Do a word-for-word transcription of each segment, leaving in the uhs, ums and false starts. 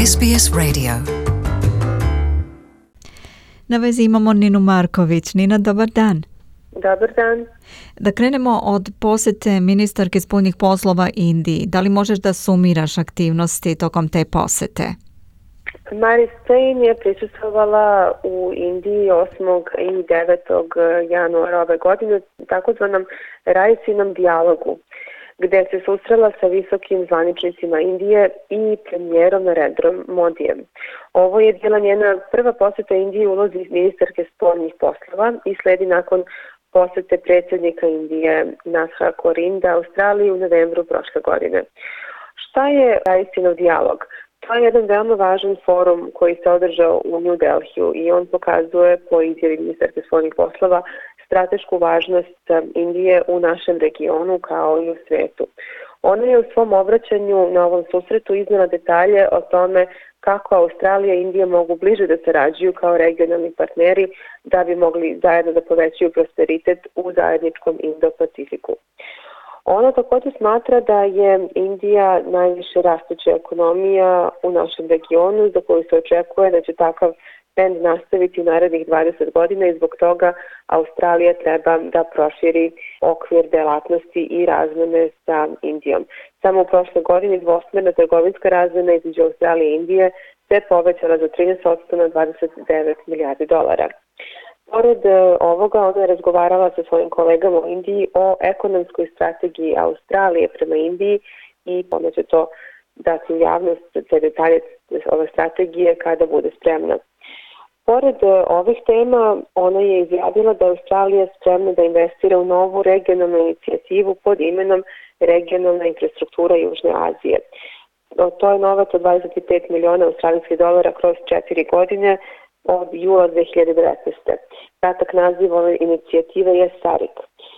S B S Radio. Na vezi imamo Ninu Marković. Nina, dobar dan. Dobar dan. Da krenemo od posete ministarke spoljnih poslova Indiji. Da li možeš da sumiraš aktivnosti tokom te posete? Maris Payne je prisustvovala u Indiji osmog i devetog januara ove godine takozvanom Raisinom dijalogu, gde se susrela sa visokim zvaničnicima Indije i premijerom Narendrom Modijem. Ovo je bila njena prva poseta Indiji u ulozi ministarke spoljnih poslova i sledi nakon posete predsjednika Indije Natha Korinda Australiji u novembru prošle godine. Šta je Raisinov dijalog? To je jedan veoma važan forum koji se održao u New Delhiju i on pokazuje po izjavi ministarke spoljnih poslova stratešku važnost Indije u našem regionu kao i u svetu. Ona je u svom obraćanju na ovom susretu iznela detalje o tome kako Australija i Indija mogu bliže da sarađuju kao regionalni partneri da bi mogli zajedno da povećaju prosperitet u zajedničkom Indo-Pacifiku. Ona također smatra da je Indija najviše rastuća ekonomija u našem regionu za koju se očekuje da će takav trend nastaviti u narednih dvadeset godina i zbog toga Australija treba da proširi okvir delatnosti i razmene sa Indijom. Samo u prošle godini dvosmerna trgovinska razmena između Australije i Indije se povećala za trinaest posto na dvadeset devet milijardi dolara. Pored ovoga, ona je razgovarala sa svojim kolegama u Indiji o ekonomskoj strategiji Australije prema Indiji i ona će to dati u javnost te detalje ove strategije kada bude spremna. Pored ovih tema, ona je izjavila da je Australija spremna da investira u novu regionalnu inicijativu pod imenom Regionalna infrastruktura Južne Azije. To je novac od dvadeset pet miliona australijskih dolara kroz četiri godine od jula dve hiljade devetnaeste. Kratak naziv ove inicijative je SARIC.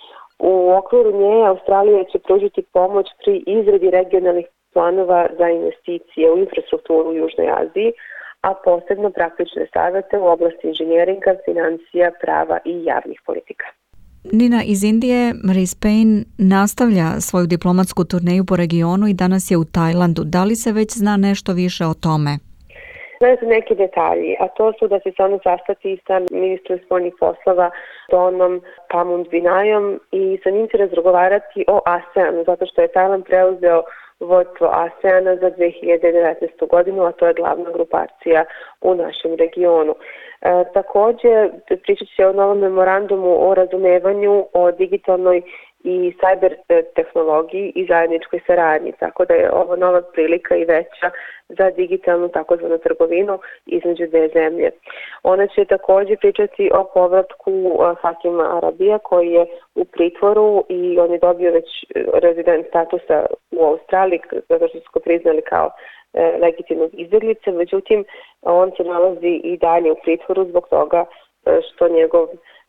U okviru nje Australija će pružiti pomoć pri izradi regionalnih planova za investicije u infrastrukturu u Južnoj Aziji, a posebno praktične savete u oblasti inženjeringa, financija, prava i javnih politika. Nina, iz Indije Maris Payne nastavlja svoju diplomatsku turneju po regionu i danas je u Tajlandu. Da li se već zna nešto više o tome? Znaju se neki detalji, a to su da će se ono sastati sa ministrom spoljnih poslova Donom Pamudvinajom i sa njim će razgovarati o ASEANu, zato što je Tajland preuzeo vodstvo ASEANa za dve hiljade devetnaestu godinu, a to je glavna grupacija u našem regionu. E, također pričat će o novom memorandumu o razumevanju o digitalnoj i cyber tehnologiji i zajedničkoj saradnji, tako da je ovo nova prilika i veća za digitalnu takozvanu trgovinu između dve zemlje. Ona će također pričati o povratku Hakima Arabija koji je u pritvoru i on je dobio već rezident statusa u Australiji, zato što su ga priznali kao legitimnog izbjeglice, međutim on se nalazi i dalje u pritvoru zbog toga što njegov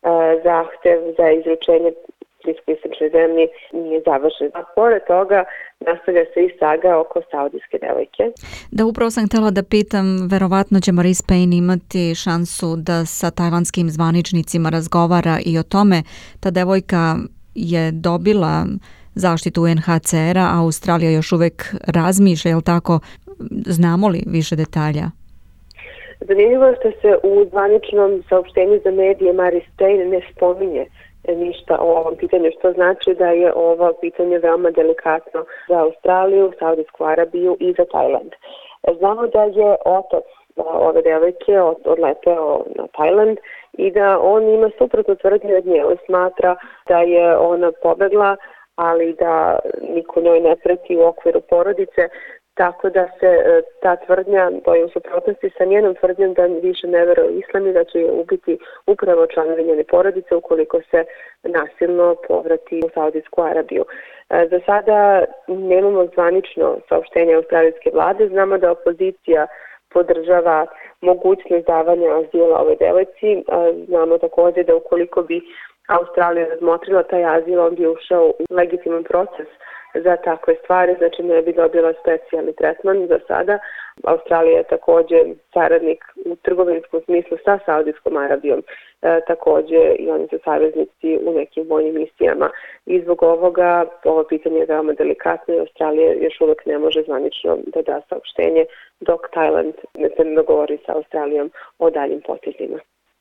zahtev za izručenje bliskoistočnoj zemlji nije završen. A pored toga nastavlja se i saga oko saudijske devojke. Da, upravo sam htjela da pitam, verovatno će Maris Payne imati šansu da sa tajlandskim zvaničnicima razgovara i o tome. Ta devojka je dobila zaštitu U N H C R-a, a Australija još uvek razmišlja, jel tako? Znamo li više detalja? Zanimljivo je što se u zvaničnom saopštenju za medije Maris Payne ne spominje ništa o ovom pitanju, što znači da je ovo pitanje veoma delikatno za Australiju, Saudijsku Arabiju i za Tajland. Znamo da je otac ove devojke odleteo na Tajland i da on ima suprotno tvrdnje od nje. On smatra da je ona pobegla, ali da niko njoj ne preti u okviru porodice, tako da se ta tvrdnja, to je u suprotnosti sa njenom tvrdnjom da više ne veruje u islam i da će je ubiti upravo članovi njene porodice ukoliko se nasilno povrati u Saudijsku Arabiju. Za sada nemamo zvanično saopštenje australijske vlade, znamo da opozicija podržava mogućnost davanja azila ove devojci, znamo također da ukoliko bi Australija razmotrila taj azil, on bi ušao u legitiman proces za takve stvari, znači ne bi dobila specijalni tretman za sada. Australija je također saradnik u trgovinskom smislu sa Saudijskom Arabijom, e, također i oni su saveznici u nekim vojnim misijama i zbog ovoga ovo pitanje je veoma delikatno i Australija još uvek ne može zvanično da da saopštenje dok Tajland ne se dogovori sa Australijom o daljim potezima.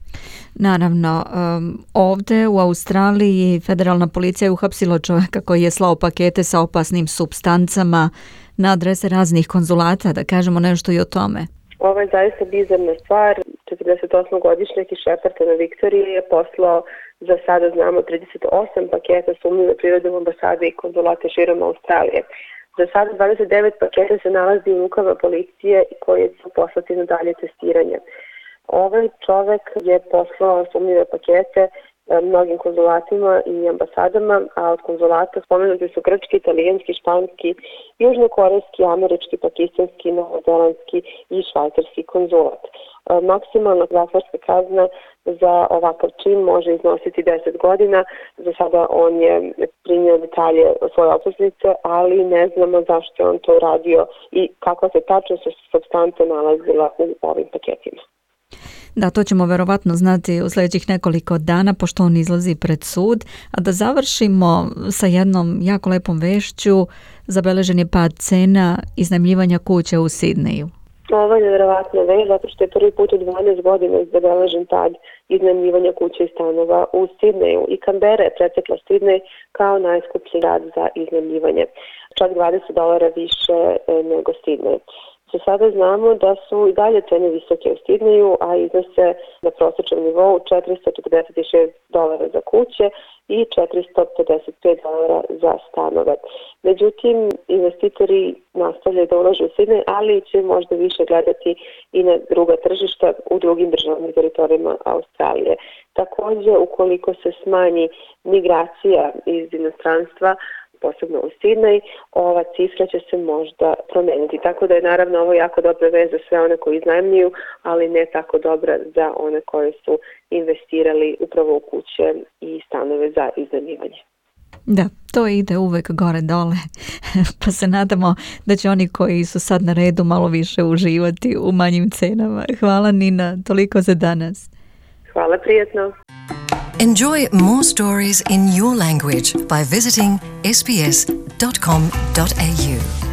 Naravno, um, ovdje u Australiji federalna policija je uhapsila čovjeka koji je slao pakete sa opasnim supstancama na adrese raznih konzulata, da kažemo nešto i o tome. Ovo je zaista bizarna stvar. četrdesetosmogodišnjak iz Sheppartona, Viktorije, je poslao, za sada znamo, trideset osam paketa sumnjive prirode u ambasade i konzulate širom Australije. Za sada dvadeset devet paketa se nalazi u rukama policije koji su poslati na dalje testiranje. Ovaj čovek je poslao sumnjive pakete mnogim konzulatima i ambasadama, a od konzulata spomenuti su grčki, italijanski, španski, južnokorejski, američki, pakistanski, novozelandski i švajcarski konzulat. Maksimalna zatvorska kazna za ovakav čin može iznositi deset godina. Za sada on je primio detalje svoje optužnice, ali ne znamo zašto on to uradio i kakva se tačno supstanca nalazila u ovim paketima. Da, to ćemo verovatno znati u sljedećih nekoliko dana, pošto on izlazi pred sud. A da završimo sa jednom jako lepom vešću, zabeležen je pad cena iznajmljivanja kuće u Sidneju. Ovo je nevjerovatna vest, zato što je prvi put u dvanaest godina zabeležen pad iznajmljivanja kuće i stanova u Sidneju. I Canberra je pretekla Sidnej kao najskuplji grad za iznajmljivanje. Čak dvadeset dolara više nego Sidnej. Za sada znamo da su i dalje cene visoke u Sidneju, a iznose na prosječnom nivou četiristo četrdeset šest dolara za kuće i četiristo pedeset pet dolara za stanove. Međutim, investitori nastavljaju da ulažu u Sidnej, ali će možda više gledati i na druga tržišta u drugim državnim teritorijama Australije. Također, ukoliko se smanji migracija iz inostranstva, posebno u Sidnej, ova cifra će se možda promeniti. Tako da je naravno ovo jako dobra vez za sve one koji iznajmljuju, ali ne tako dobra za one koji su investirali upravo u kuće i stanove za iznajmljivanje. Da, to ide uvek gore dole, pa se nadamo da će oni koji su sad na redu malo više uživati u manjim cenama. Hvala Nina, toliko za danas. Hvala, prijetno. Enjoy more stories in your language by visiting s b s dot com dot a u.